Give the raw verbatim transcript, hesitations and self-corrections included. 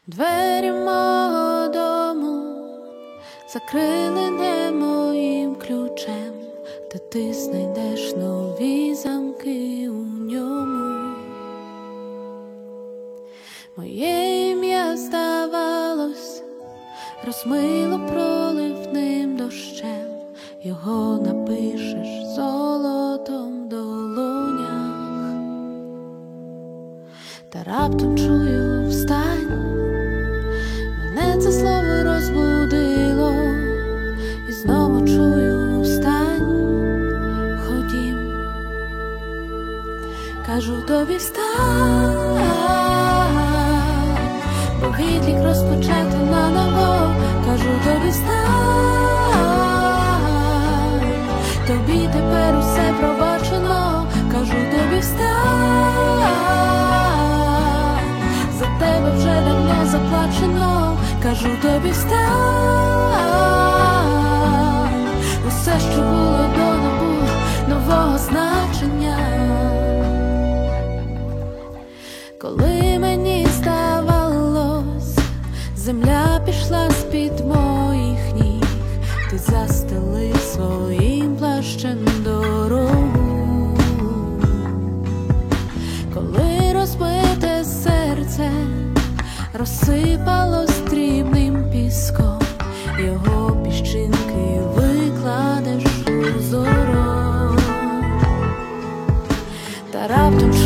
Двері мого дому закрили не моїм ключем, та ти знайдеш нові замки у ньому. Моє ім'я, здавалось, розмило проливним дощем, його напишеш золотом в долонях. Та раптом чую: встань. Мене це слово розбудило, і знову чую: встань, ходім. Кажу тобі: встань, бо відлік розпочати наново. Кажу тобі: встань, тобі тепер усе пробачено. Кажу тобі: встань, за тебе вже давно заплачено. Кажу тобі: встань, усе, що було до, набуло нового значення. Коли мені здавалось, земля пішла з-під моїх ніг, ти застелив своїм плащем дорогу. Коли розбите серце розсипалось дрібним піском, його піщинки викладеш у зору. Та раптом